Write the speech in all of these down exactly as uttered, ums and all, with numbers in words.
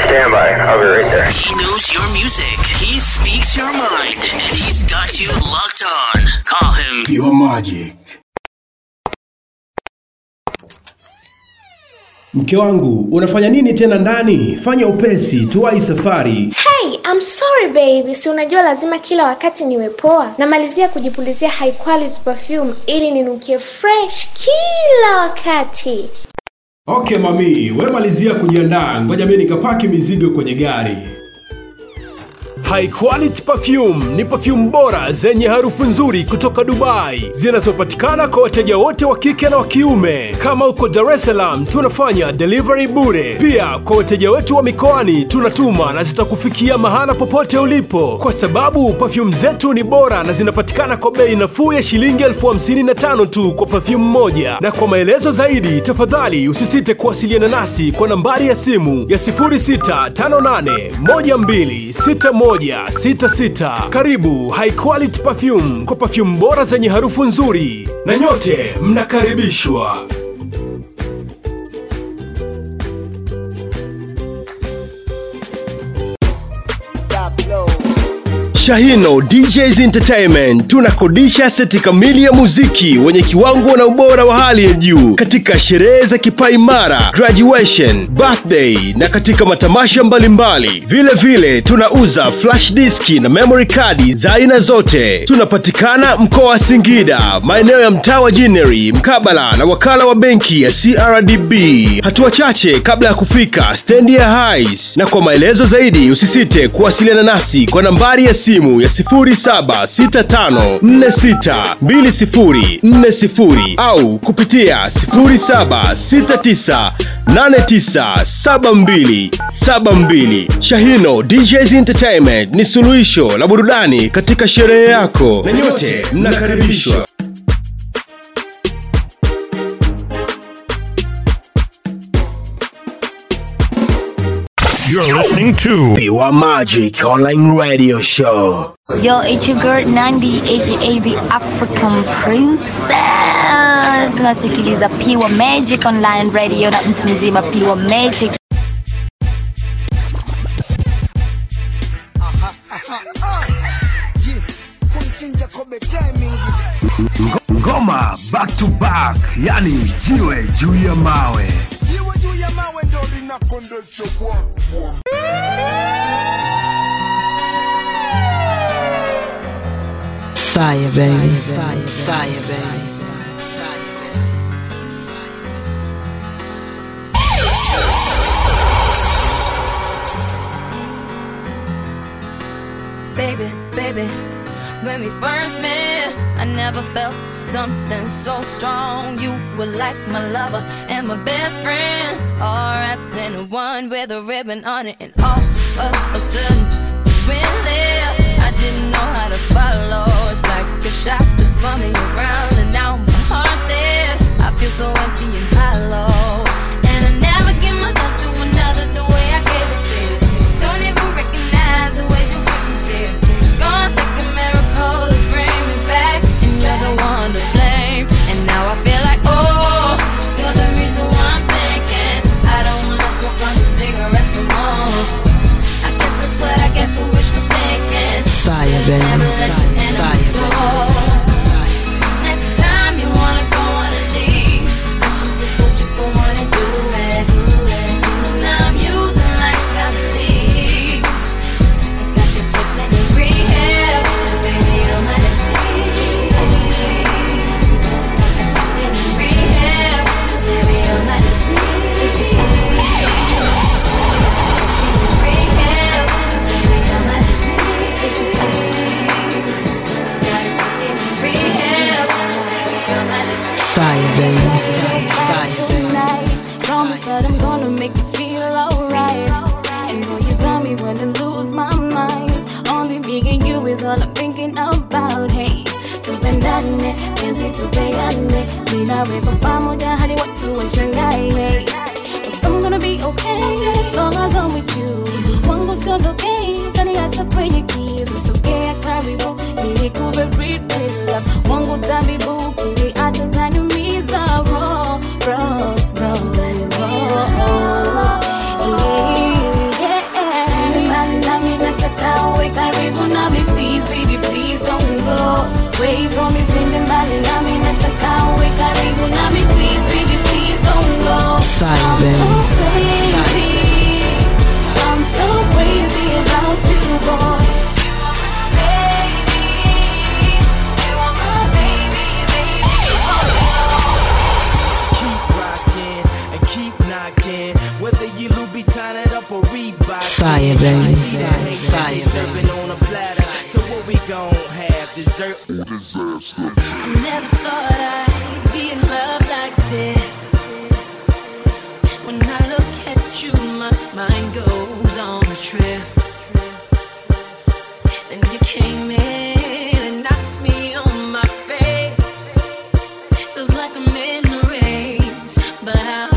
Stand by. I'll be right there. He knows your music. He speaks your mind. And he's got you locked on. Call him Pure Magic. Mke wangu, unafanya nini tena ndani? Fanya upesi, tuwai safari. Hey, I'm sorry baby. Si unajua lazima kila wakati niwe poa. Namalizia kujipulizia high quality perfume ili ninukie fresh kila wakati. Okay mami, wewe malizia kujiandaa. Ngoja mimi nikapaki mizigo kwenye gari. High Quality Perfume ni perfume bora zenye harufu nzuri kutoka Dubai, zinazopatikana kwa wateja wote wa kike na wa kiume. Kama uko Dar es Salaam, tunafanya delivery bure. Pia kwa wateja wetu wa mikoani tunatuma na zitakufikia mahala popote ulipo, kwa sababu perfume zetu ni bora na zinapatikana kwa bei nafuu ya shilingi elfu hamsini na tano tu kwa perfume moja. Na kwa maelezo zaidi, tafadhali usisite kuwasiliana nasi kwa nambari ya simu ya sifuri sita tano nane moja mbili sita moja sita sita. Karibu High Quality Perfume kwa perfume bora zenye harufu nzuri, na nyote mnakaribishwa. Shahino D Js Entertainment tunakodisha seti kamili ya muziki wenye kiwango na ubora wa hali ya juu katika sherehe za kipaimara, graduation, birthday na katika matamasha mbalimbali. Vile vile tunauza flash disk na memory card za aina zote. Tunapatikana mkoa wa Singida, maeneo ya mtaa wa Jineri, mkabala na wakala wa benki ya C R D B. Hatua chache kabla ya kufika stendi ya Highs. Na kwa maelezo zaidi usisite kuwasiliana nasi kwa nambari ya simu ya sifuri saba sita tano nne sita mbili sifuri nne sifuri au kupitia sifuri saba sita tisa nane tisa saba mbili saba mbili. Shahino D Js Entertainment ni suluhisho la burudani katika sherehe yako, na nyote mnakaribishwa. You're listening to Pure Magic Online Radio Show. Yo, it's your girl Nandi, aka the African Princess. Tunasikiliza Pure Magic Online Radio na mtu mzima Pure Magic. Ngoma back to back, yani jiwe juu ya mawe. Jiwe juu ya mawe ndo linakondesha kwa. Fire baby, fire, fire baby. Baby, baby, when we first met, I never felt something so strong. You were like my lover and my best friend, all wrapped in one with a ribbon on it. And all of a sudden, we went left. I didn't know how to follow. It's like a shot that spun me around, and now my heart there. I feel so empty and hollow, and I never give myself to another the way I gave it to you. Don't even recognize the ways you hurt me, dear. Gonna take a miracle to bring me back, and you're the one to blame. And now I feel like, oh, you're the reason why I'm thinking I don't wanna smoke on the cigarettes no more. I guess that's what I get for wishful thinking. Fire baby, never let you end fire up baby. Next time you wanna go on a leave, I should just let you go on and do it. Cause now I'm using like I believe. It's like a check in rehab, baby, I'm at a sea. It's like a check in rehab, baby, I'm at a sea. Rehab, baby, I'm at a sea. Fire baby, fire baby. Promise that I'm gonna make you feel alright. And know you got me when I lose my mind. Only me and you is all I'm thinking about. Hey, tupendane, penzi tupeane. Mina wewe pamoja hadi watu washangae. Hey, I'm gonna be okay as long as I'm with you. Wangu sio okay, tani hata kwenye keys. It's okay, karibu, ili kuwe real love. Wangu tabibu, ili hata tanumiza raw, raw, raw, raw. Yeah, yeah. Wait for me, singing mbali nami nataka uwe karibu nami. Please, baby, please don't go. Fire, baby. I'm so crazy about you, boy. Whether you Louboutin it up or Reebok, fire, baby. Fire, baby. On a platter. So what we gon' have? Dessert or disaster? I never thought I'd be in love like this. When I look at you, my mind goes on a trip. Then you came in and knocked me on my face. Feels like I'm in a race, but I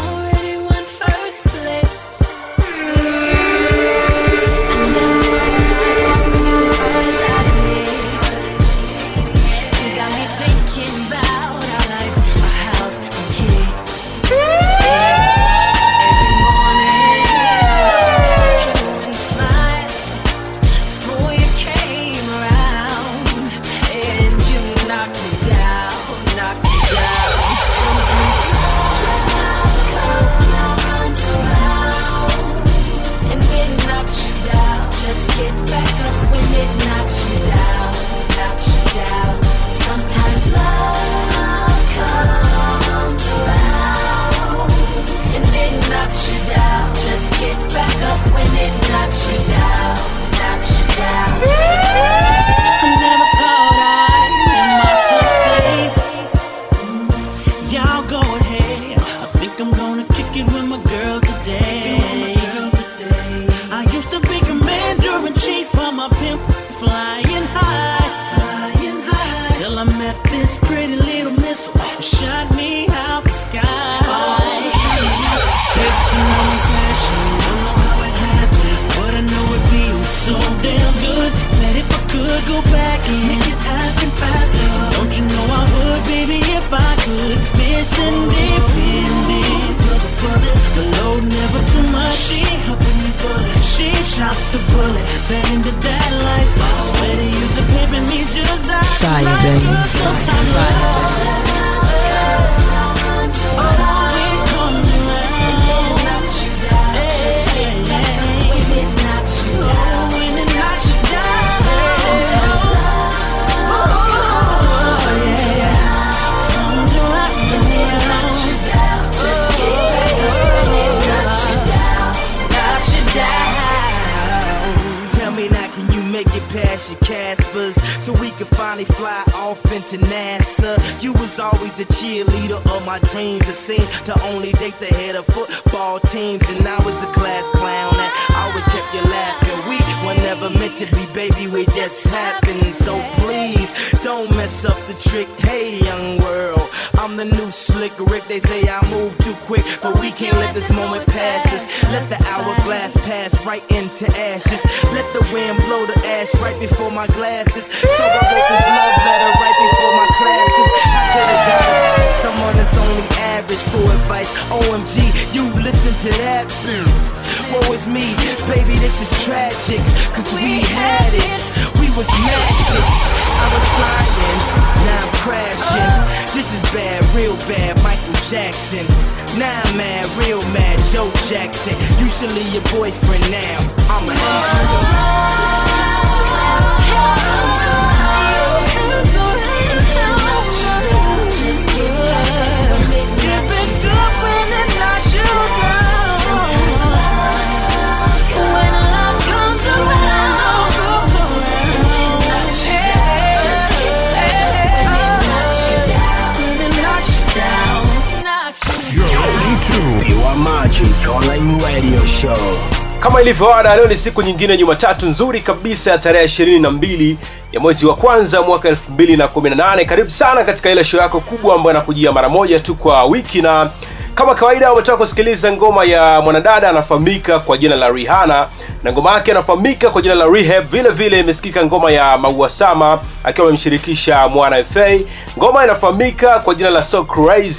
Kama ilivyo ada, leo ni siku nyingine, Jumatatu nzuri kabisa ya tarehe ishirini na mbili ya mwezi wa kwanza mwaka elfu mbili na kumi na nane. Karibu sana katika ile show yako kubwa ambayo inakujia mara moja tu kwa wiki, na kama kawaida umetoka kusikiliza ngoma ya mwanadada anafahamika kwa jina la Rihanna, na ngoma yake anafahamika kwa jina la Rehab. Vile vile imesikika ngoma ya Maua Sama akiwa amemshirikisha Mwana F A. Ngoma inafahamika kwa jina la So Crazy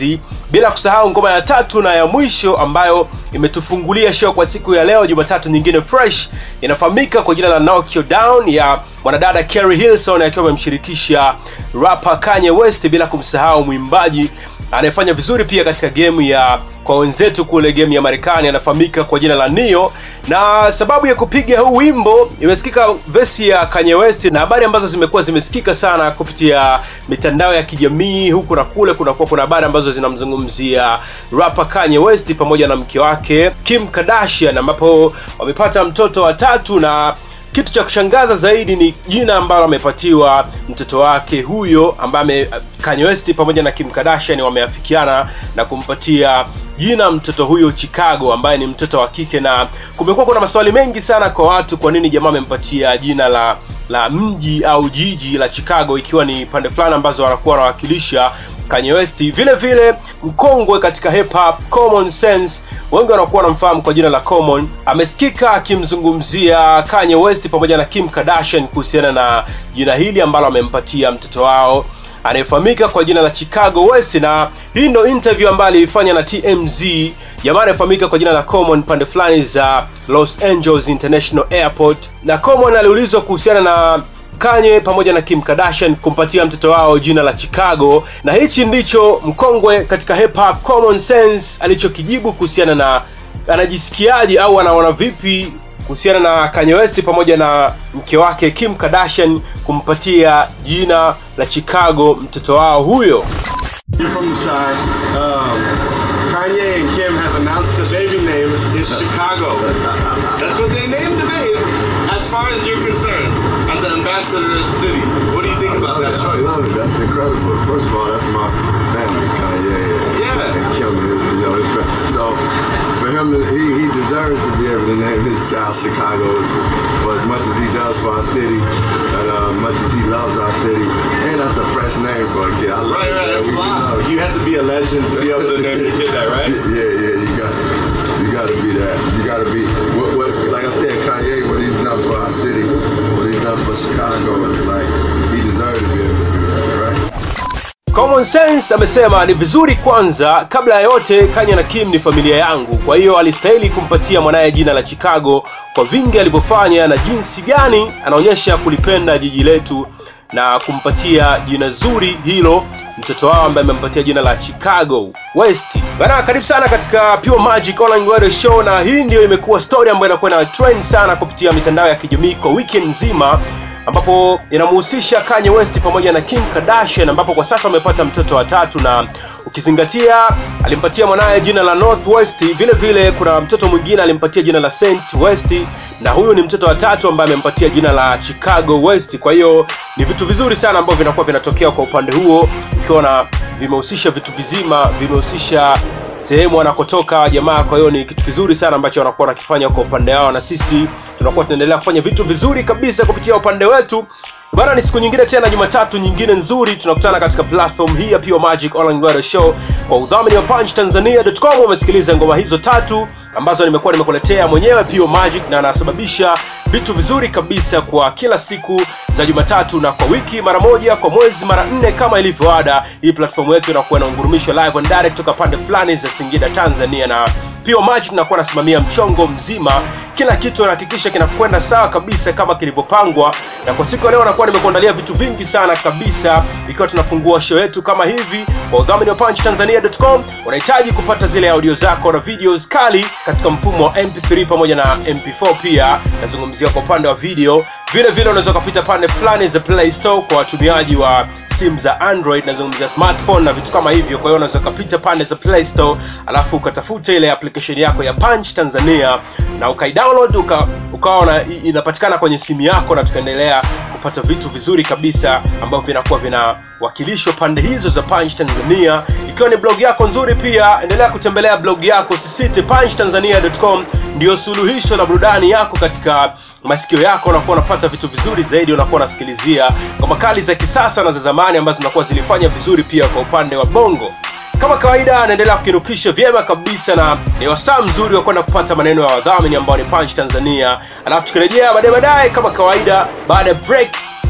bila kusahau ngoma ya tatu na ya mwisho ambayo imetufungulia show kwa siku ya leo, Jumatatu nyingine fresh, inafahamika kwa jina la Knock You Down ya mwanadada Keri Hilson akiwa amemshirikisha rapper Kanye West, bila kumsahau mwimbaji anayefanya vizuri pia katika game ya kwa wenzetu kule game ya Marekani, anafahamika kwa jina la Neo. Na sababu ya kupiga huu wimbo, imesikika verse ya Kanye West, na habari ambazo zimekuwa zimesikika sana kupitia mitandao ya kijamii huku na kule, kuna kwa kuna habari ambazo zinamzungumzia rapper Kanye West pamoja na mke wake Kim Kardashian, ambapo wamepata mtoto wa tatu, na kitu cha kushangaza zaidi ni jina ambalo amepatiwa mtoto wake huyo, ambaye Kanye West pamoja na Kim Kardashian wameafikiana na kumpatia jina mtoto huyo Chicago, ambaye ni mtoto wa kike. Na kumekuwa kuna maswali mengi sana kwa watu, kwa nini jamaa amempatia jina la la mji au jiji la Chicago, ikiwa ni pande fulani ambazo wanakuwa wanawakilisha Kanye West. Vile vile mkongwe katika hip hop Common Sense, wengi wanakuwa wanamfahamu kwa jina la Common, amesikika akimzungumzia Kanye West pamoja na Kim Kardashian kuhusiana na jina hili ambalo amempatia mtoto wao anayefahamika kwa jina la Chicago West. Na hii ndio interview ambayo alifanya na T M Z, jamaa anayefahamika kwa jina la Common pande fulani za Los Angeles International Airport. Na Common aliulizwa kuhusiana na Kanye pamoja na Kim Kardashian kumpatia mtoto wao jina la Chicago, na hichi ndicho mkongwe katika hip hop Common Sense alichokijibu kuhusiana na anajisikiaje au anaona vipi kuhusiana na Kanye West pamoja na mke wake Kim Kardashian kumpatia jina la Chicago mtoto wao huyo. From the side, um, Kanye and Kim have announced the baby name is Chicago. That's what they named the baby. As far as you're concerned, as the ambassador of the city, what do you think about that choice? I love it. That's incredible. First of all, that's my family, Kanye. Yeah. And Kim, you know, his family. So for him, to, he he deserves to be able to name his child Chicago for as much as he does for our city, and uh, much as he loves our city. And that's a fresh name for a kid. I love right, it. Right, that's wild. You have to be a legend to be able to name your kid that, right? Yeah, yeah, you got you got to be that. You got to be what, what like I said, Kanye, what he's done for our city, what he's done for Chicago, it's like he deserves to be able to do that, right? Common Sense amesema ni vizuri kwanza, kabla ya yote Kanye na Kim ni familia yangu, kwa hiyo alistahili kumpatia mwanae jina la Chicago kwa vingi alivyofanya na jinsi gani anaonyesha kulipenda jiji letu na kumpatia jina zuri hilo mtoto wao ambaye amempatia jina la Chicago West. Bana, karibu sana katika Pure Magic Online Radio Show, na hii ndio imekuwa story ambayo inakuwa na trend sana kupitia mitandao ya kijamii kwa weekend nzima, ambapo inamhusisha Kanye West pamoja na Kim Kardashian, ambapo kwa sasa wamepata mtoto wa tatu, na ukizingatia alimpatia mwanae jina la Northwest. Vile vile kuna mtoto mwingine alimpatia jina la Saint West, na huyu ni mtoto wa tatu ambaye amempatia jina la Chicago West. Kwa hiyo ni vitu vizuri sana ambavyo vinakuwa vinatokea kwa upande huo, ukiona vimehusisha vitu vizima, vimehusisha sehemu anakotoka jamaa. Kwa hiyo ni kitu kizuri sana ambacho wanakuwa wanakifanya kwa upande wao, na sisi tunakuwa tunaendelea kufanya vitu vizuri kabisa kupitia upande wetu. Bana, ni siku nyingine tena, Jumatatu nyingine nzuri, tunakutana katika platform hii ya Pure Magic Online Radio Show kwa udhamini wa punch tanzania dot com. Umesikiliza ngoma hizo tatu ambazo nimekuwa nimekuletea mwenyewe Pure Magic, na anasababisha vitu vizuri kabisa kwa kila siku za Jumatatu, na kwa wiki mara moja, kwa mwezi mara nne kama ilivyo ada. Hii platform yetu inakuwa inaungurumishwa live and direct kutoka pande fulani za Singida, Tanzania, na Pure Magic nakuwa nasimamia mchongo mzima, kila kitu nahakikisha kinakwenda sawa kabisa kama kilivyopangwa. Na kwa siku leo nakuwa nimekuandalia vitu vingi sana kabisa, ikiwa tunafungua show yetu kama hivi kwa udhamini wa punch tanzania dot com. Unahitaji kupata zile audio zako na videos kali katika mfumo wa M P three pamoja na M P four pia, nazungumzia kwa upande wa video. Vile vile unaweza kupita pande fulani za Play Store kwa watumiaji wa simu za Android, nazungumzia smartphone na vitu kama hivyo. Kwa hiyo unaweza kupita pande za Play Store alafu ukatafuta ile application yako ya Punch Tanzania na ukaidownload, uka ukaona inapatikana kwenye simu yako, na tukaendelea kupata vitu vizuri kabisa ambavyo vinakuwa vinawakilishwa pande hizo za Punch Tanzania. Ikiwa ni blog yako nzuri pia, endelea kutembelea blog yako, usisite, punch tanzania dot com ndio suluhisho la burudani yako katika masikio yako. Unakuwa unapata vitu vizuri zaidi, unakuwa unasikilizia ngoma kali za kisasa na za zamani ambazo zinakuwa zilifanya vizuri pia kwa upande wa bongo. Kama kawaida naendelea kukinukisha vyema kabisa, na ni wasaa mzuri wa kwenda kupata maneno ya wadhamini ambao ni Punch Tanzania. Alafu tukirejea baadaye baadaye kama kawaida baada ya break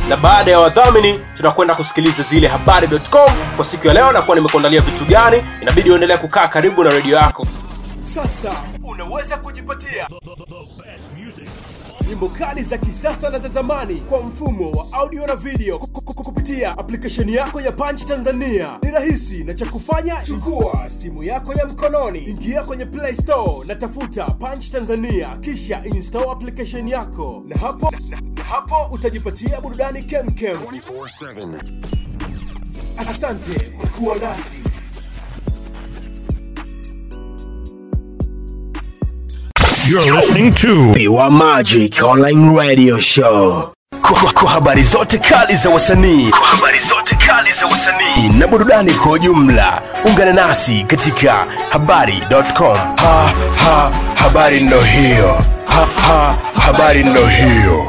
na baada ya wadhamini tunakwenda kusikiliza zile habari dot com. Kwa siku ya leo nakuwa nimekuandalia vitu gani, inabidi uendelee kukaa karibu na radio yako. Sasa unaweza kujipatia nyimbo kali za kisasa na za zamani kwa mfumo wa audio na video kupitia application yako ya Punch Tanzania. Ni rahisi, na cha kufanya, chukua simu yako ya mkononi, ingia kwenye Play Store na tafuta Punch Tanzania, kisha install application yako, na hapo na, na hapo utajipatia burudani kemkem twenty four seven. Asante kwa kuwa nasi. You're listening to Pure Magic Online Radio Show. Kwa, kwa habari zote kali za wasanii, kwa habari zote kali za wasanii na burudani kwa ujumla, ungana nasi katika habari dot com. Ha ha habari ndo hiyo. Ha ha habari ndo hiyo.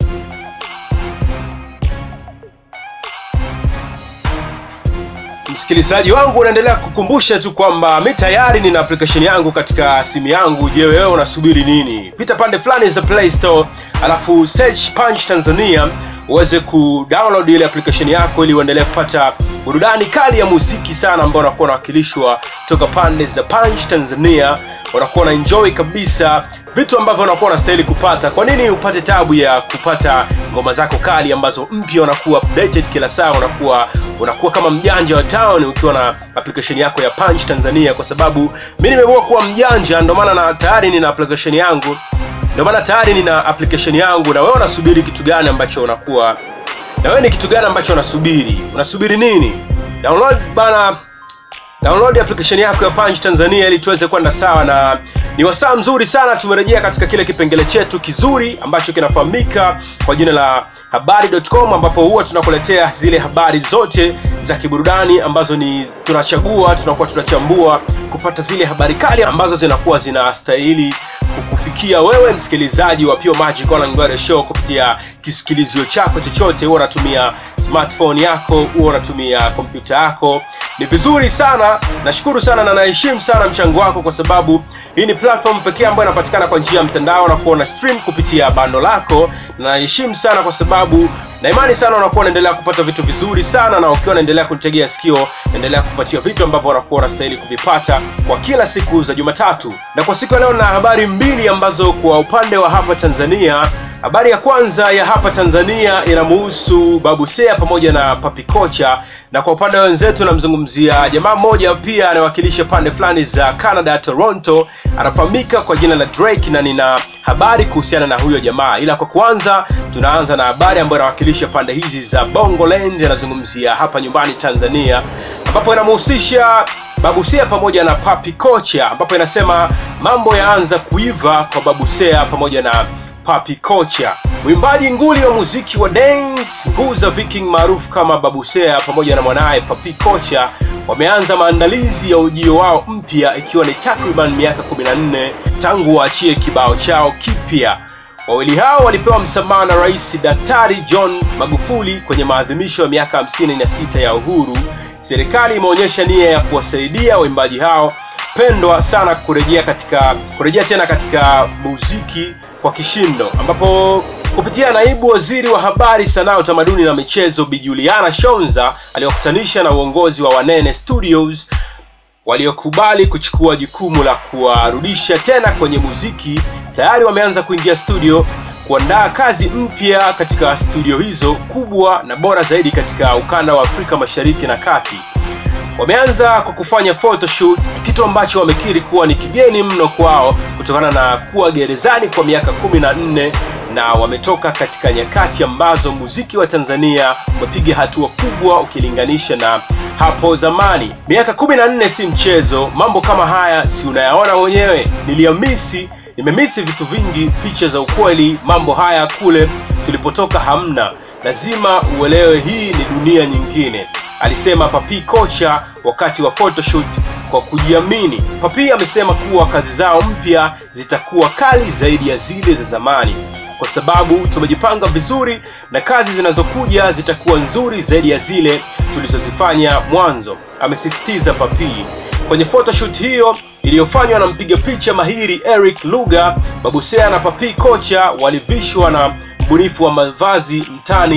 Msikilizaji wangu, unaendelea kukumbusha tu kwamba mimi tayari nina application yangu katika simu yangu. Je, wewe unasubiri nini? Pita pande fulani za Play Store, alafu search Punch Tanzania, uweze kudownload ile application yako ili uendelee kupata burudani kali ya muziki sana ambao unakuwa unawakilishwa toka pande za Punch Tanzania. Unakuwa na enjoy kabisa vitu ambavyo unakuwa unastahili kupata. Kwa nini upate tabu ya kupata ngoma zako kali ambazo mpya unakuwa updated kila saa? Unakuwa unakuwa kama mjanja wa town ukiwa na application yako ya Punch Tanzania, kwa sababu mimi nimeamua kuwa mjanja, ndio maana na tayari nina application yangu. Ndio maana tayari nina application yangu. Na wewe unasubiri kitu gani ambacho unakuwa? Na wewe ni kitu gani ambacho unasubiri? Unasubiri nini? Download bana. Download application yako ya Punch Tanzania ili tuweze kwenda sawa. Na ni wasaa mzuri sana, tumerejea katika kile kipengele chetu kizuri ambacho kinafahamika kwa jina la habari dot com, ambapo huwa tunakuletea zile habari zote za kiburudani ambazo ni tunachagua, tunakuwa tunachambua kupata zile habari kali ambazo zinakuwa zinastahili kukufikia wewe msikilizaji wa Pure Magic Online Radio Show kupitia kisikilizio chako chochote. Wewe unatumia smartphone yako, wewe unatumia kompyuta yako, ni vizuri sana. Nashukuru sana na naheshimu sana mchango wako, kwa sababu hii ni platform pekee ambayo inapatikana kwa njia ya mtandao na kuona stream kupitia bando lako. Na naheshimu sana kwa sababu na imani sana unakuwa unaendelea kupata vitu vizuri sana, na ukiwa unaendelea kunitegea sikio, endelea kupatia vitu ambavyo unakuwa unastahili kuvipata kwa kila siku za Jumatatu. Na kwa siku ya leo na habari mbili ambazo kwa upande wa hapa Tanzania. Habari ya kwanza ya hapa Tanzania inamhusu Babusea pamoja na Papi Kocha, na kwa upande wa wenzetu namzungumzia jamaa mmoja pia anawakilisha pande fulani za Canada, Toronto, anafahamika kwa jina la Drake, na nina habari kuhusiana na huyo jamaa. Ila kwa kwanza tunaanza na habari ambayo inawakilisha pande hizi za Bongoland, anazungumzia hapa nyumbani Tanzania, ambapo inamhusisha Babusea pamoja na Papi Kocha, ambapo inasema mambo yaanza kuiva kwa Babusea pamoja na Papi Kocha. Mwimbaji nguli wa muziki wa dance Nguza Viking maarufu kama Babusea pamoja na mwanae Papi Kocha wameanza maandalizi ya ujio wao mpya, ikiwa ni takriban miaka kumi na nne tangu waachie kibao chao kipya. Wawili hao walipewa msamaha na Rais Daktari John Magufuli kwenye maadhimisho ya miaka hamsini na sita ya uhuru. Serikali imeonyesha nia ya kuwasaidia waimbaji hao pendwa sana kurejea katika kurejea tena katika muziki kwa kishindo, ambapo kupitia naibu waziri wa habari, sanaa, utamaduni na michezo Bi Juliana Shonza aliwakutanisha na uongozi wa Wanene Studios waliokubali kuchukua jukumu la kuwarudisha tena kwenye muziki. Tayari wameanza kuingia studio kuandaa kazi mpya katika studio hizo kubwa na bora zaidi katika ukanda wa Afrika Mashariki na Kati. Wameanza kwa kufanya photoshoot, kitu ambacho wamekiri kuwa ni kigeni mno kwao kutokana na kuwa gerezani kwa miaka kumi na nne, na wametoka katika nyakati ambazo muziki wa Tanzania umepiga hatua kubwa ukilinganisha na hapo zamani. Miaka kumi na nne si mchezo. Mambo kama haya si unayaona mwenyewe. Niliamisi, nimemisi vitu vingi, picha za ukweli. Mambo haya kule tulipotoka hamna. Lazima uelewe hii ni dunia nyingine, alisema Papi Kocha wakati wa photoshoot kwa kujiamini. Papi amesema kuwa kazi zao mpya zitakuwa kali zaidi ya zile za zamani, kwa sababu tumejipanga vizuri na kazi zinazokuja zitakuwa nzuri zaidi ya zile tulizozifanya mwanzo, amesisitiza Papi. Kwenye photoshoot hiyo iliyofanywa na mpiga picha mahiri Eric Luga, Babusea na Papi Kocha walivishwa na mbunifu wa mavazi mtani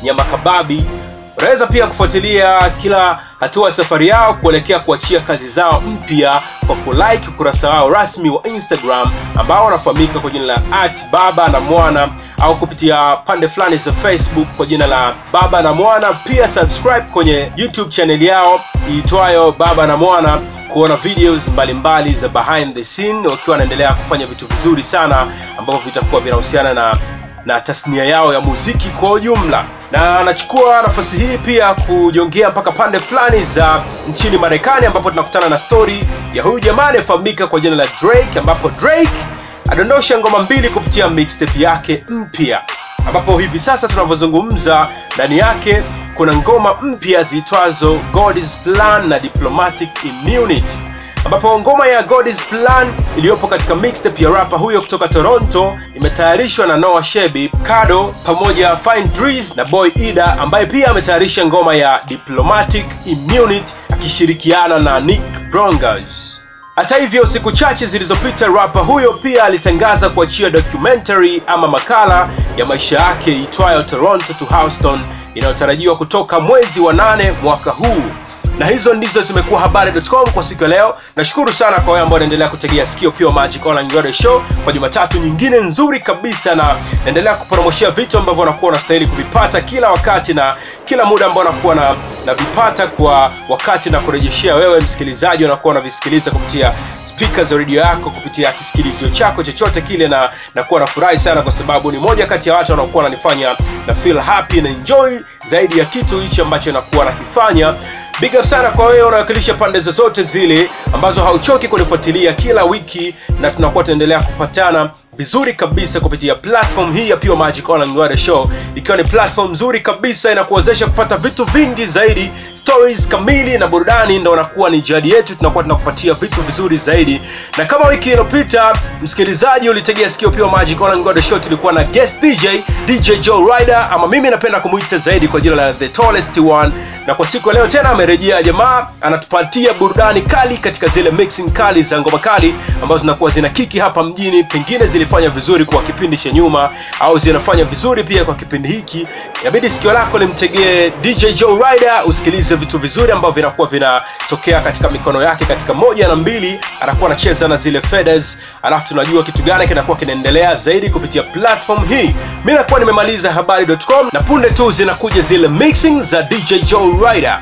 Nyamakababi. Unaweza pia kufuatilia kila hatua ya safari yao kuelekea kuachia kazi zao mpya kwa kulike ukurasa wao rasmi wa Instagram ambao wanafahamika kwa jina la at baba na mwana, au kupitia pande fulani za Facebook kwa jina la Baba na Mwana. Pia subscribe kwenye YouTube channel yao iitwayo Baba na Mwana kuona videos mbalimbali za behind the scene, wakiwa wanaendelea kufanya vitu vizuri sana ambavyo vitakuwa vinahusiana na na tasnia yao ya muziki kwa ujumla. Na anachukua nafasi hii pia kujongea mpaka pande fulani za nchini Marekani, ambapo tunakutana na story ya huyu jamaa anayefahamika kwa jina la Drake, ambapo Drake adondosha ngoma mbili kupitia mixtape yake mpya, ambapo hivi sasa tunavyozungumza ndani yake kuna ngoma mpya ziitwazo God's Plan na Diplomatic Immunity, ambapo ngoma ya God's Plan iliyopo katika mixtape ya rapper huyo kutoka Toronto imetayarishwa na Noah Shebi, Kado pamoja Fine Drees na Boy Ida, ambaye pia ametayarisha ngoma ya Diplomatic Immunity akishirikiana na Nick Brongas. Hata hivyo, siku chache zilizopita rapper huyo pia alitangaza kuachia documentary ama makala ya maisha yake iitwayo Toronto to Houston inayotarajiwa kutoka mwezi wa nane mwaka huu. Na hizo ndizo zimekuwa habari dot com kwa siku ya leo. Nashukuru sana kwa wewe ambao unaendelea kutegea sikio Pure Magic Online Radio Show kwa Jumatatu nyingine nzuri kabisa, na naendelea kupromoshia vitu ambavyo unakuwa unastahili kuvipata kila wakati na kila muda ambao unakuwa na na vipata kwa wakati, na kurejeshea wewe msikilizaji unakuwa unavisikiliza kupitia speakers za radio yako, kupitia kisikilizio chako chochote kile, na na kuwa nafurahi sana kwa sababu ni moja kati ya watu wanaokuwa wananifanya na feel happy na enjoy zaidi ya kitu hichi ambacho nakuwa nakifanya. Big up sana kwa wewe unawakilisha pande zote zile ambazo hauchoki kunifuatilia kila wiki, na tunakuwa tunaendelea kupatana vizuri kabisa kupitia platform hii ya Pure Magic Online Radio Show, ikiwa ni platform nzuri kabisa inakuwezesha kupata vitu vingi zaidi, stories kamili na burudani ndio unakuwa ni jadi yetu, tunakuwa tunakupatia vitu vizuri zaidi. Na kama wiki iliyopita msikilizaji ulitegea sikio Pure Magic Online Radio Show, tulikuwa na guest D J D J Joe Rider, ama mimi napenda kumuita zaidi kwa jina la The Tallest One. Na kwa siku leo tena amerejea jamaa, anatupatia burudani kali katika zile mixing kali za ngoma kali ambazo zinakuwa zina kiki hapa mjini, pengine zilifanya vizuri kwa kipindi cha nyuma au zinafanya vizuri pia kwa kipindi hiki. Inabidi sikio lako limtegee D J Joe Rider usikilize vitu vizuri ambavyo vinakuwa vinatokea katika mikono yake. Katika moja na mbili anakuwa anacheza na zile faders, alafu tunajua kitu gani kinakuwa kinaendelea zaidi kupitia platform hii. Mimi nakuwa nimemaliza habari dot com na punde tu zinakuja zile mixing za D J Joe Rider.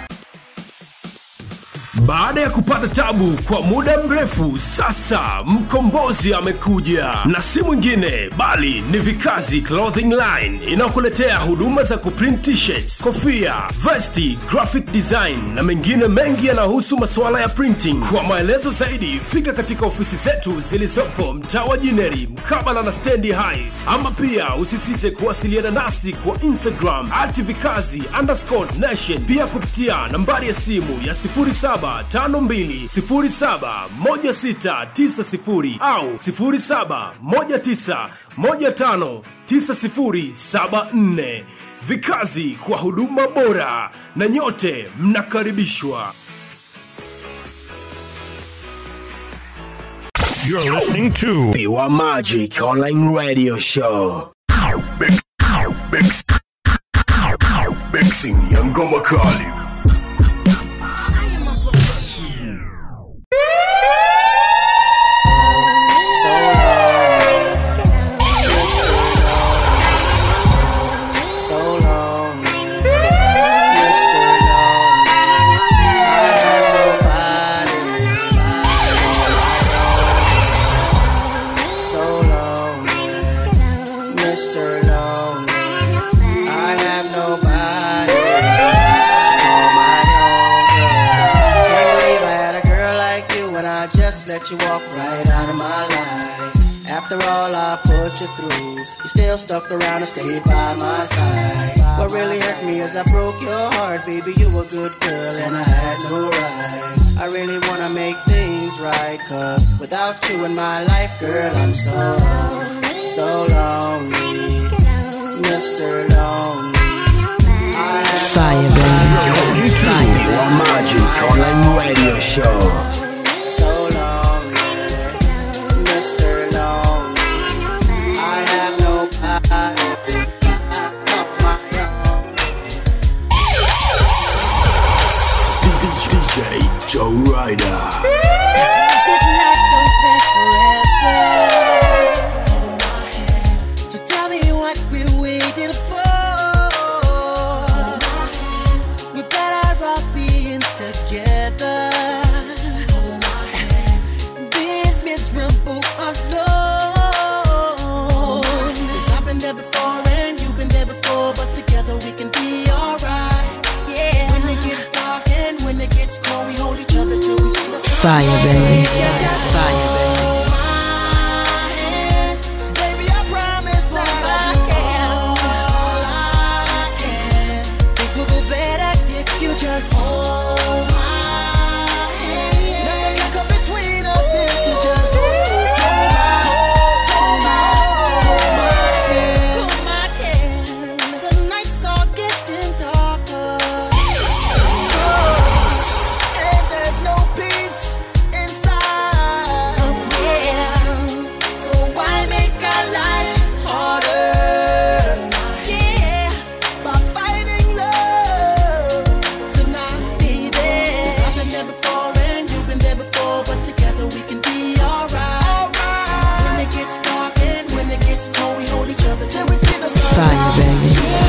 Baada ya kupata tabu kwa muda mrefu, sasa mkombozi amekuja, na si mwingine bali ni Vikazi Clothing Line inayokuletea huduma za kuprint t-shirts, kofia, vesti, graphic design na mengine mengi yanayohusu masuala ya printing. Kwa maelezo zaidi fika katika ofisi zetu zilizopo mtaa wa Jineri mkabala na Stendi Heights, ama pia usisite kuwasiliana nasi kwa Instagram at vikazi underscore nation, pia kupitia nambari ya simu ya sifuri saba tano mbili sifuri saba moja sita tisa sifuri au sifuri saba moja tisa moja tano tisa sifuri saba nne. Vikazi kwa huduma bora, na nyote mnakaribishwa. You're listening to Pure Magic Online Radio Show. Mix, mix, mixing ya ngoma kali. You walk right out of my life. After all I put you through, you still stuck around and stayed by my side. What really hurt me is I broke your heart, baby. You were a good girl and I had no right. I really wanna make things right, cause without you in my life, girl, I'm so, so lonely, Mister Lonely. Fire, baby. Fire. Pure Magic Online Radio Show. what we waited for. We better off being together. Being miserable alone. 'Cause I've been there before and you've been there before, but together we can be alright. Yeah. When it gets dark and when it gets cold, we hold each other till we see the sun. Fire, baby. Fire, baby. Just hold my hand. Nothing can come between us if you just hold my, hold my, hold my hand. Hold my hand. The nights are getting darker, and there's no peace inside. Oh, yeah. So why make our lives harder? Yeah, by fighting love. Before and you've been there before, but together we can be alright. Alright. When it gets dark and when it gets cold, we hold each other till we see the sun. Fire, baby.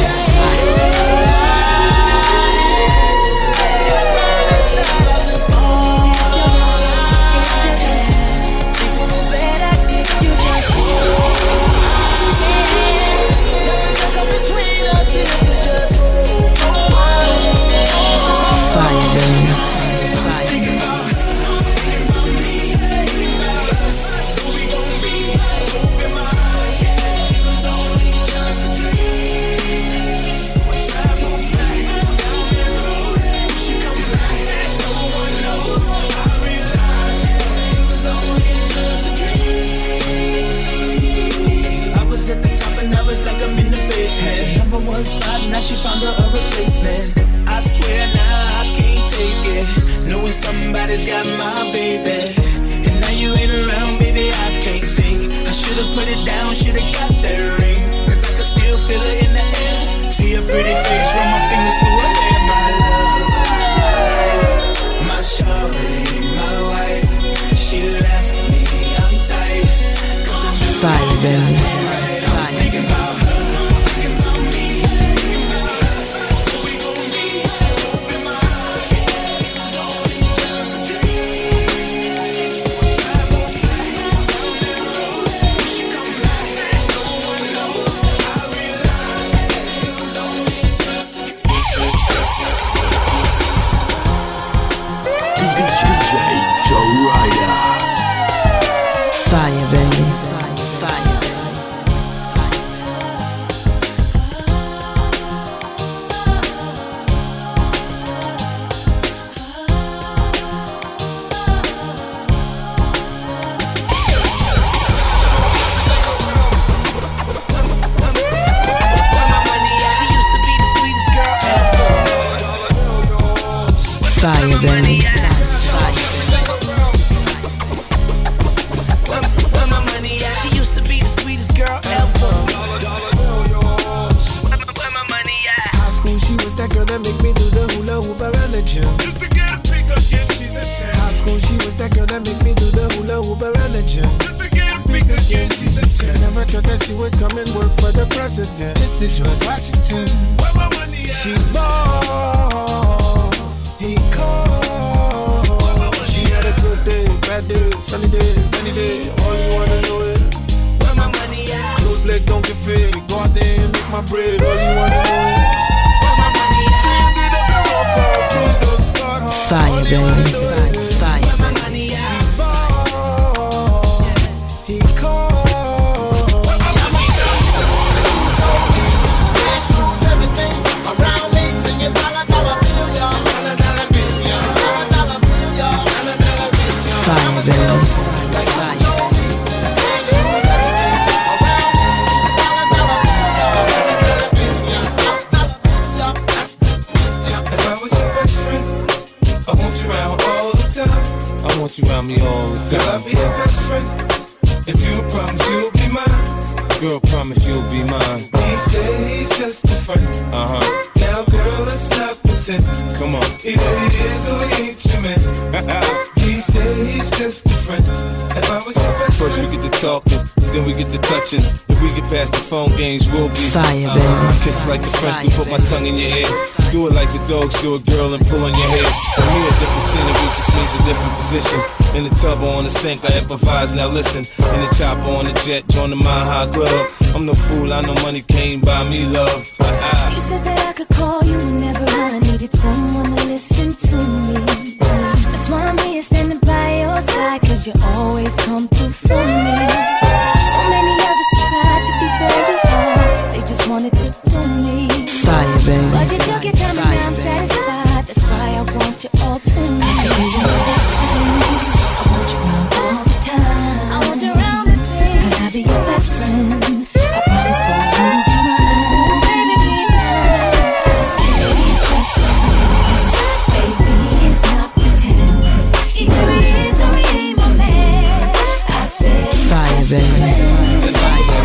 Fire, baby. Number one spot, now she found her a replacement. I swear now I can't take it, knowing somebody's got my baby. And now you ain't around, baby, I can't think. I should've put it down, should've got that ring, 'cause I can still feel it in the air. See a pretty face, run my fingers through her hair. My love, my life, my shorty, my wife. She left me, I'm tight, 'cause I knew Fire, baby. Fire, baby. Fire, baby. Fire, baby. That girl that make me do the hula hoop around the gym. Just to get a pick again, she's a ten. High school, she was that girl that make me do the hula hoop around the gym. Just to get a pick again, she's a ten. Never thought that she would come and work for the president. Mister George Washington. Where my money at? She ball, he called. She had a good day, bad day, sunny day, rainy day. All you wanna know is where my money at? Close leg don't get fit. Go out there and make my bread. All you wanna know is Fire, baby. Fire, baby. He called. Everything around me, singing dollar dollar bill, y'all. Dollar dollar bill, y'all. Dollar dollar bill, y'all. Dollar dollar bill, y'all. Fire, baby. Fire. I want you around me all the time. Girl, I'll be your best friend. If you promise you'll be mine. Girl, promise you'll be mine. He said he's just a friend. Uh-huh. Now, girl, let's not pretend. Come on. Either he is or he ain't your man. He said he's just a friend. If I was your best First we get to talking, then we get to touching. If we get past the phone games, we'll be fire, uh, baby. Kiss like the French do, put my tongue in your ear. Do it like the dogs do it, girl, and pull on your hair. For me, a different scenery just means a different position. In the tub or on the sink, I improvise, now listen. In the chopper on the jet, join the Mile High Club. I'm no fool, I know money can't buy me love. You said that I could call you whenever I needed someone to listen to me. That's why I'm here standing by your side, cause you always come through for me. So many others tried to be where you are, they just wanted to fool me. Fire, baby. But you took your time and now I'm satisfied. That's why I want you all to me. I tell you my best friend, I want you around all the time. I want you around the day. Could I be your best friend? I promise, boy, you'll be mine. Baby, be mine. I say he's just a friend. Baby, it's not pretend. Either he is or he ain't my man. I said he's fire, just baby. a friend.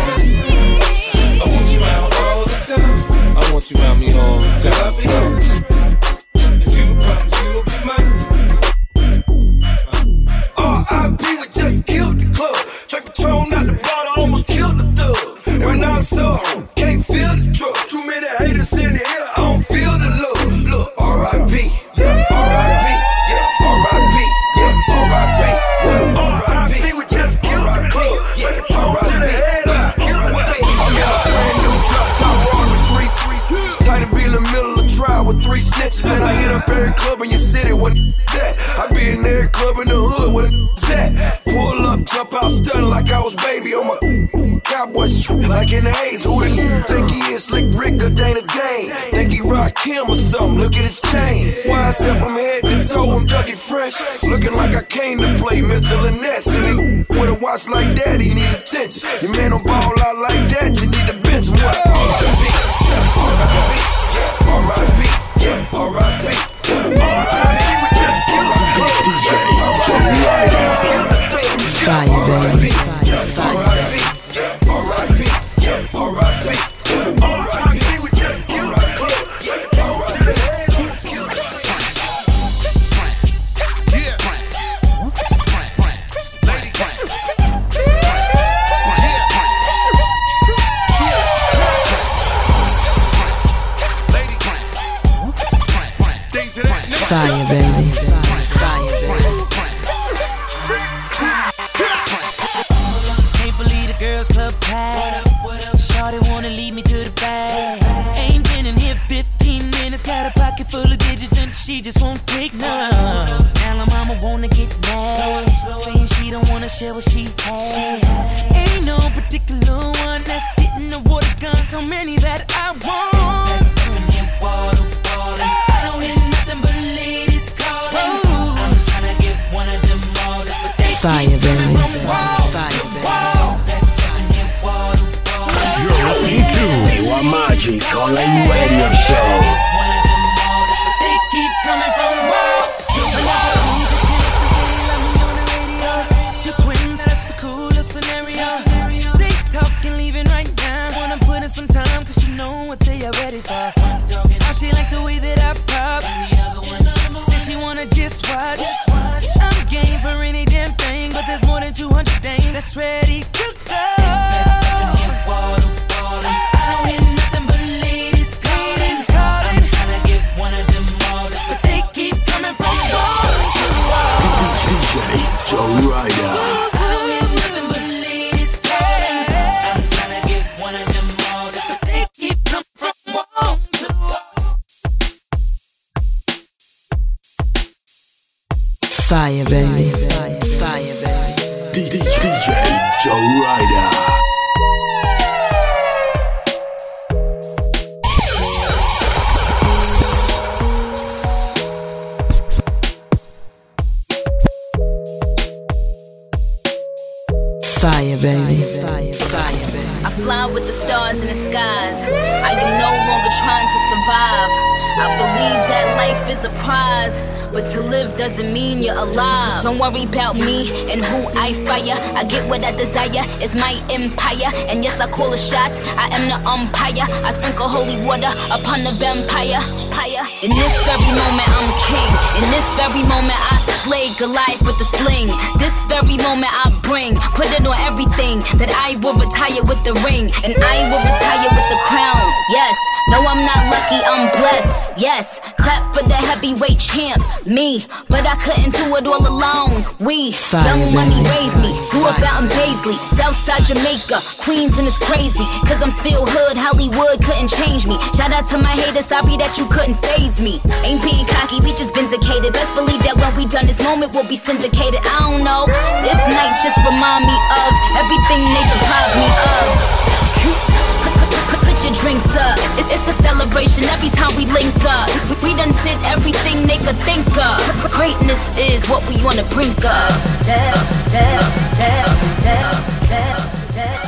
I want you around all the time. I want you around me all the time. I'll be honest. If you promise you'll be mine. R I P we just killed the club. Drink Patron out the bottle, almost killed the thug. Right now I'm so can't feel the drug. Too many haters in the air, I don't feel the love. Look, R I P, yeah, R I P, yeah, R I P, yeah, R I P, yeah, R I P we just killed the club. Yeah, R I P, to the head, I killed the thug. I got a brand new drop top roll with three, three. Tight and be in the middle of trial with three snitches. And I hit up every club in your city when that. I be in every club in the hood when that. Pull up, jump out, stunning like I was baby on my cowboy shit. Like in the A's, who the think he is? Slick Rick or Dana Dane? Think he rock him or something? Look at his chain. Why I said from head to toe, I'm Dougie Fresh. Looking like I came to play Mitchell and Ness. And he with a watch like that, he need attention. Your man don't ball out like that, you need to bench him. What? R I P, R I P, R I P, yeah, R I P, R I P, we just killed the club. D J Joe Ryder. Fire, baby. R I P, R I P, R I P, R I P, we just killed the club. Fire, baby. Fire, baby. Can't believe the girls club packed. Shawty wanna lead me to the bag. Ain't been in here fifteen minutes. Got a pocket full of digits and she just won't take none. Now my mama wanna get mad, saying she don't wanna share what she had. Ain't no particular one that's getting the water gun. So many that I want. I don't hear nothing but ladies calling. I'm tryna get one of them all. Fire, baby. Fire, You're listening to Wa Magic Online Radio Show. They keep coming from wild. Two twins, that's the coolest scenario. They talking, leaving right now. Wanna put in some time, cause you know what they are ready for. Now she like the way that I pop. Said she wanna just watch. I'm game for any damn thing, but there's more than two hundred dames that's ready to go. Joe Ryder. Fire, baby. Fire, baby. D J Joe Ryder. Fire, baby. Fire, fire, baby. I fly with the stars in the skies. I am no longer trying to survive. I believe that life is a prize. but to live doesn't mean you're alive. Don't worry about me and who I fire. I get what I desire, it's my empire. And yes, I call the shots, I am the umpire. I sprinkle holy water upon the vampire. In this very moment I'm king. In this very moment I slay Goliath with the sling. This very moment I bring, put it on everything, that I will retire with the ring, and I will retire with the crown. Yes, no I'm not lucky, I'm blessed. Yes, clap for the heavyweight champ, me. But I couldn't do it all alone. We, Fire, young money baby. raised me. Grew up out in Paisley, Southside Jamaica, Queens, and it's crazy, cause I'm still hood, Hollywood couldn't change me. Shout out to my haters, sorry that you couldn't phase me. Ain't being cocky, we just vindicated. Best believe that when we done this moment we'll be syndicated. I don't know, this night just remind me of everything they deprived me of. Put your drinks up, it's a celebration every time we link up. We done did everything they could think of. Greatness is what we wanna bring up. Step, step, step, step, step, step.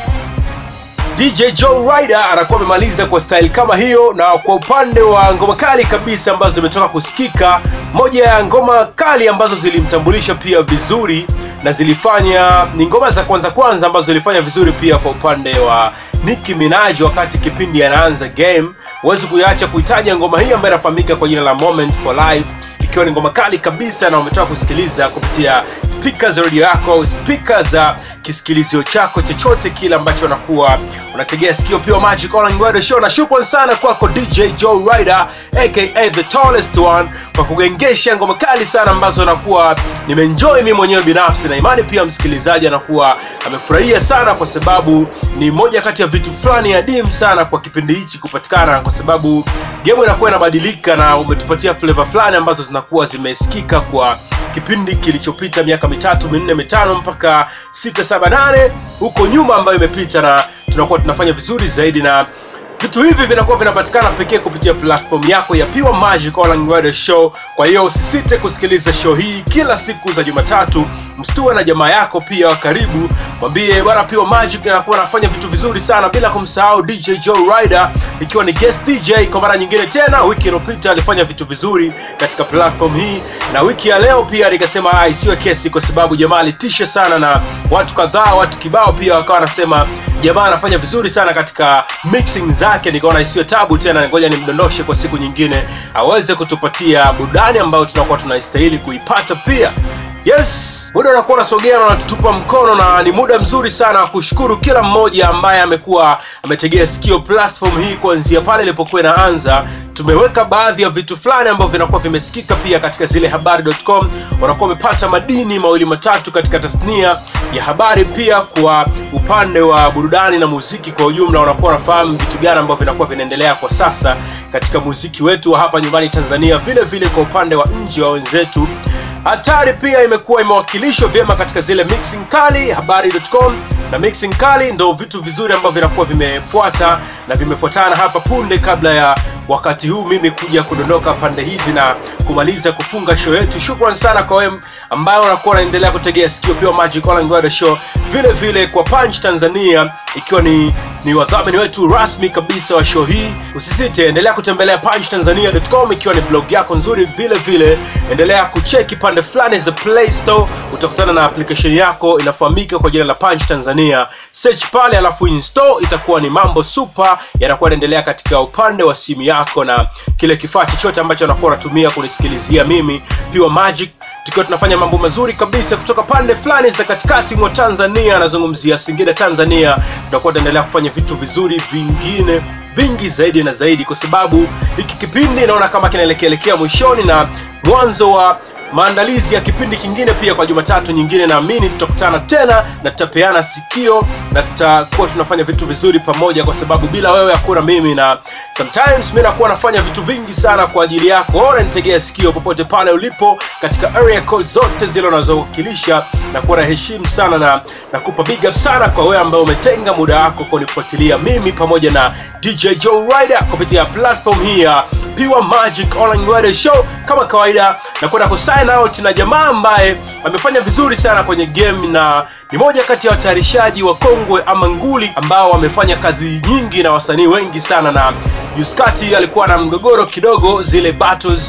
D J Joe Ryder anakuwa amemaliza kwa style kama hiyo. Na kwa upande wa ngoma kali kabisa ambazo zimetoka kusikika, moja ya ngoma kali ambazo zilimtambulisha pia vizuri na zilifanya, ni ngoma za kwanza kwanza ambazo zilifanya vizuri pia kwa upande wa Nicki Minaj wakati kipindi anaanza game. Huwezi kuiacha kuitaja ngoma hii ambayo inafahamika kwa jina la Moment for Life, ikiwa ni ngoma kali kabisa na umetoka kusikiliza kupitia speakers radio yako, speakers za kisikilizio chako chochote kile ambacho unakuwa unategea sikio. Pure Magic Online Radio Show, na shukrani sana kwako D J Joe Ryder aka the tallest one kwa kugengesha ngoma kali sana ambazo nakuwa nimeenjoy mimi mwenyewe binafsi, na imani pia msikilizaji anakuwa amefurahia sana, kwa sababu ni moja kati ya vitu fulani adimu sana kwa kipindi hichi kupatikana, kwa sababu game inakuwa inabadilika na umetupatia flavor fulani ambazo zinakuwa zimesikika kwa kipindi kilichopita, miaka mitatu, minne, mitano mpaka sita, saba, nane huko nyuma ambayo imepita, na tunakuwa tunafanya vizuri zaidi. Na vitu hivi vinakuwa vinapatikana pekee kupitia platform yako ya Pure Magic Online Radio Show. Kwa hiyo usisite kusikiliza show hii kila siku za Jumatatu. Mstue na jamaa yako pia wa karibu, mwambie bwana Pure Magic anakuwa anafanya vitu vizuri sana, bila kumsahau D J Joe Ryder ikiwa ni guest D J kwa mara nyingine tena. Wiki iliyopita alifanya vitu vizuri katika platform hii, na wiki ya leo pia nikasema ah, isiwe kesi, kwa sababu jamaa alitisha sana na watu kadhaa, watu kibao pia wakawa wanasema jamaa anafanya vizuri sana katika mixing zake. Nikaona isiwe tabu tena, ngoja nimdondoshe kwa siku nyingine aweze kutupatia burudani ambayo tunakuwa tunaistahili kuipata pia. Yes, muda unakuwa unasogea na unatutupa mkono, na ni muda mzuri sana wa kushukuru kila mmoja ambaye amekuwa ametegea sikio platform hii kuanzia pale ilipokuwa inaanza. Tumeweka baadhi ya vitu fulani ambavyo vinakuwa vimesikika pia katika zile habari dot com. Wanakuwa wamepata madini mawili matatu katika tasnia ya habari, pia kwa upande wa burudani na muziki kwa ujumla. Wanakuwa wanafahamu vitu gani ambavyo vinakuwa vinaendelea kwa sasa katika muziki wetu wa hapa nyumbani Tanzania, vile vile kwa upande wa nje wa wenzetu. Hatari pia imekuwa imewakilishwa vyema katika zile mixing kali habari dot com, na mixing kali ndo vitu vizuri ambavyo vinakuwa vimefuata na vimefuatana hapa punde kabla ya wakati huu mimi kuja kudondoka pande hizi na kumaliza kufunga show yetu. Shukrani sana kwa wewe ambaye unakuwa unaendelea kutegea sikio Pure Magic Online Radio Show, vile vile kwa Punch Tanzania ikiwa ni ni wadhamini wetu rasmi kabisa wa show hii. Usisite, endelea kutembelea punch tanzania dot com ikiwa ni blog yako nzuri, vile vile endelea kucheki pande fulani za Play Store, utakutana na application yako inafahamika kwa jina la Punch Tanzania. Search pale alafu install, itakuwa ni mambo super yanakuwa yanaendelea katika upande wa simu yako na kile kifaa chochote ambacho unakuwa unatumia kunisikilizia mimi Pure Magic, tukiwa tunafanya mambo mazuri kabisa kutoka pande fulani za katikati mwa Tanzania. Nazungumzia Singida Tanzania. Tunakuwa tunaendelea kufanya vitu vizuri vingine vingi zaidi na zaidi, kwa sababu hiki kipindi naona kama kinaelekea mwishoni na mwanzo wa maandalizi ya kipindi kingine pia kwa Jumatatu nyingine. Naamini tutakutana tena na tutapeana sikio na tutakuwa tunafanya vitu vizuri pamoja, kwa sababu bila wewe hakuna mimi, na sometimes mimi nakuwa nafanya vitu vingi sana kwa ajili yako. Ora nitegea sikio popote pale ulipo katika area code zote zile unazowakilisha, na kuwa na heshima sana na nakupa big up sana kwa wewe ambaye umetenga muda wako kunifuatilia mimi pamoja na D J Joe Ryder kupitia platform hii ya Pure Magic Online Radio Show. Kama kawaida na kwenda ku sign out na jamaa ambaye amefanya vizuri sana kwenye game na ni moja kati ya watayarishaji wa kongwe ama nguli ambao wamefanya kazi nyingi na wasanii wengi sana, na Yuskati alikuwa na mgogoro kidogo zile battles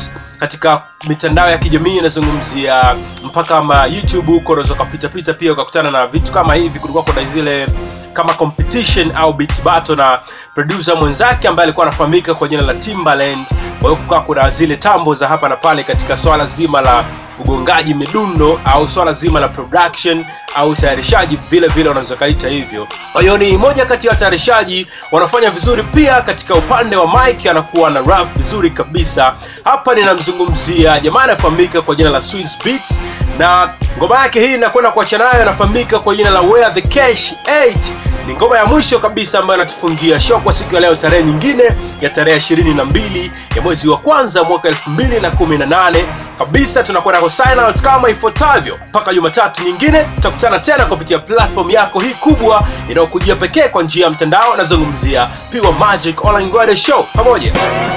katika mitandao ya kijamii, nazungumzia mpaka ma YouTube huko, unaweza kupita pita pia ukakutana na vitu kama hivi. Kulikuwa kuna zile kama competition au beat battle na producer mwenzake ambaye alikuwa anafahamika kwa jina la Timbaland. Kwa hiyo kukaa kuna zile tambo za hapa na pale katika swala zima la ugongaji midundo au swala zima la production au tayarishaji, vile vile unaweza kaita hivyo. Kwa hiyo ni moja kati ya watayarishaji wanafanya vizuri pia katika upande wa mic, anakuwa na rap vizuri kabisa. Hapa ninamzungumzia jamaa anafahamika kwa jina la Swiss Beats, na ngoma yake hii inakwenda kuacha nayo anafahamika kwa jina la Where the Cash eight. Ni ngoma ya mwisho kabisa ambayo anatufungia show kwa siku ya leo, tarehe nyingine ya tarehe ishirini na mbili ya mwezi wa kwanza mwaka elfu mbili na kumi na nane kabisa. Tunakwenda ku sign out kama ifuatavyo. Mpaka Jumatatu nyingine tutakutana tena kupitia platform yako hii kubwa inayokujia pekee kwa njia ya mtandao. Nazungumzia Pure Magic Online Radio Show. Pamoja.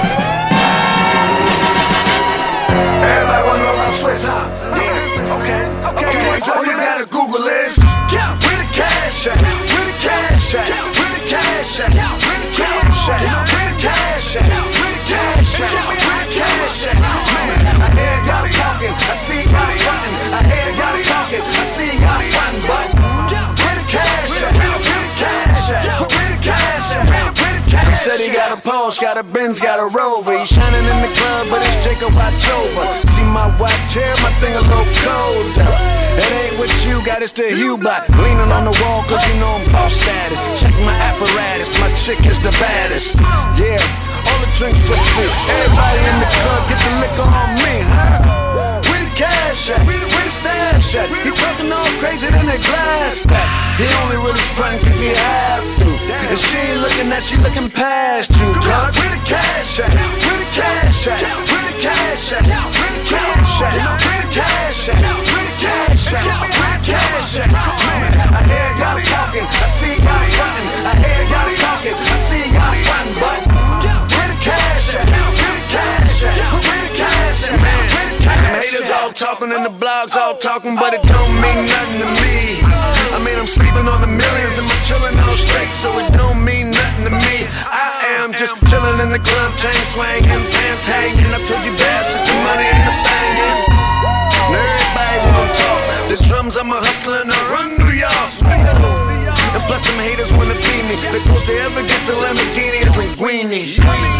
Everybody wanna know about Swiss, huh? Yeah. Okay, okay, okay. So you gotta Google this. Where the cash at? Where the cash at? Where the cash at? Where the cash at? Where the cash at? Where the cash at? Where the cash at? Man, I hear y'all talking, I see y'all frontin'. I hear y'all talking, I see y'all frontin'. But where the cash at? Where the cash at? Where the cash at? Where the cash at? He said he got a Porsche, got a Benz, got a Rover. He's shining in the club, but it's Jacob watch over. See my watch here, my thing a little colder. It ain't what you got, it's the Hue block. Leaning on the wall, cause you know I'm boss status. Check my apparatus, my chick is the baddest. Yeah, all the drinks for free. Everybody in the club, get the liquor on me, huh? Where the cash at? Where the stash at? He talking all crazy than a glass stack. He only really frontin' cause he have to. And she ain't looking at, she looking past you. Cause where the cash at? Where the cash at? Where the cash at? Where the cash at? Where the cash at? Where the cash at? Where the cash at? Man, I hear y'all talking, I see y'all frontin'. I hear y'all talking, I see y'all frontin'. But where the cash at? Where the cash at? Where the cash at? Man, where the cash at? Them haters all talking and the blogs all talking, but it don't mean nothing to me. I mean, I'm sleeping on the millions and I'm chillin' all straight, so it don't mean nothing to me. I am just chillin' in the club, chain swinging, pants hanging. I told you bastard, the money ain't a thing. Now everybody wanna talk. The drums, I'm a hustler and I run New York. And plus them haters wanna be me. The closest they ever get to Lamborghini is Linguini.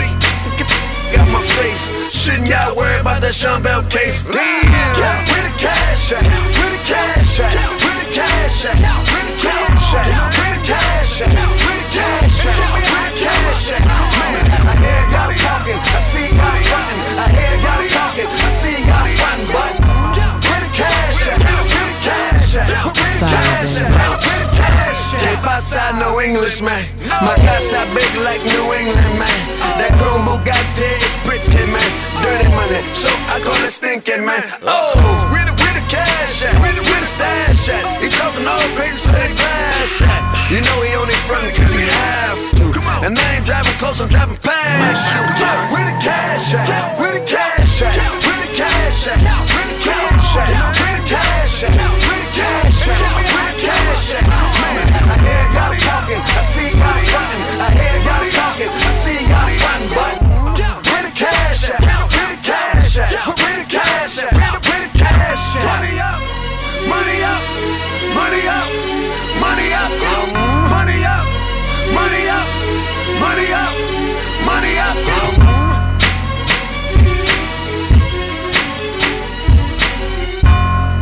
Got my face, shouldn't y'all worry about that Sean Bell case? Yeah, where the cash at? Where the cash at? Where the cash at? Where the cash at? Where the cash at? Where the cash at? Where the cash at? Man, I hear y'all talking, I see y'all frontin'. I hear y'all talking, I see y'all frontin'. But where the cash at? Where the cash at? Where the cash at? Where the cash at? Step outside, no English, man. My casa big like New England, man. That chrome Bugatti is pretty, man. Dirty money, so I call it stinking, man. Oh, where the, where the cash at? Where the, where the stash at? He talking all crazy, so they blast that. You know he only frontin' cause he have to. And I ain't driving close, I'm driving past you. Yeah, where the cash at? Where the cash at? Where the cash at? Where the cash at? Where the cash at? Where the cash at? Where the cash at? Man, I hear y'all talking, I see y'all frontin'. I hear y'all talking, I see y'all frontin'. But where the cash at? Where the cash at? Where the cash at? Where the cash at? Money up, money up, money up, money up, money up, money up, money up, money up.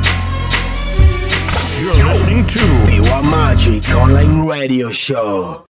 You're listening to Pure Magic Online Radio Show.